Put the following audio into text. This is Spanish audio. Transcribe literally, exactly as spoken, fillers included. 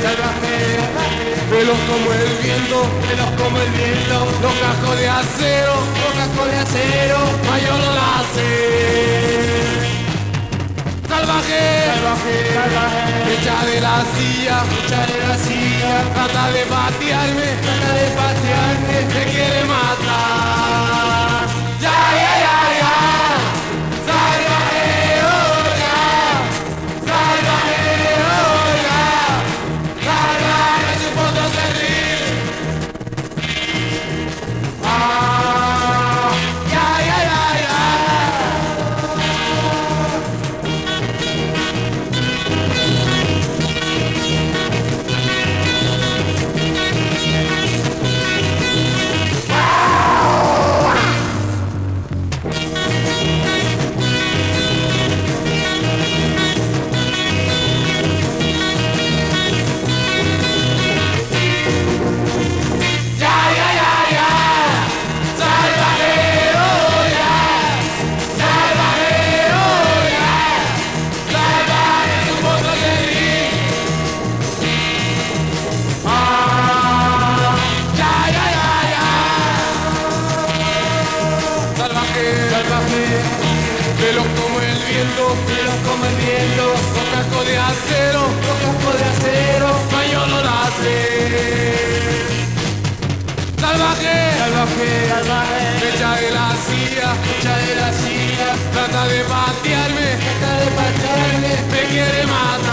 salvaje, veloz como el viento, veloz como el viento, los cascos de acero, los cascos de acero, mayor no la hace. Salvaje, salvaje, salvaje, echa de la silla, echa de la silla, trata de patearme, trata de patearme, me quiere matar. Ya, ya, ya, ya. Salvaje, oiga, salvaje, oiga, salvaje, su foto servir. Ah, ya, ya, ya, ya. Ya, ya, ya, ya. Salvaje, oiga, salvaje, oiga, salvaje, su foto servir. Ah, ya, ya, ya, ya. Salvaje, salvaje, veloz como el viento, veloz como el viento, con casco de acero, los cascos de acero, mayor no la hace. Salvaje, salvaje, salvaje, echa de la silla, echa de la silla, trata de patearme, trata de patearme, me quiere matar.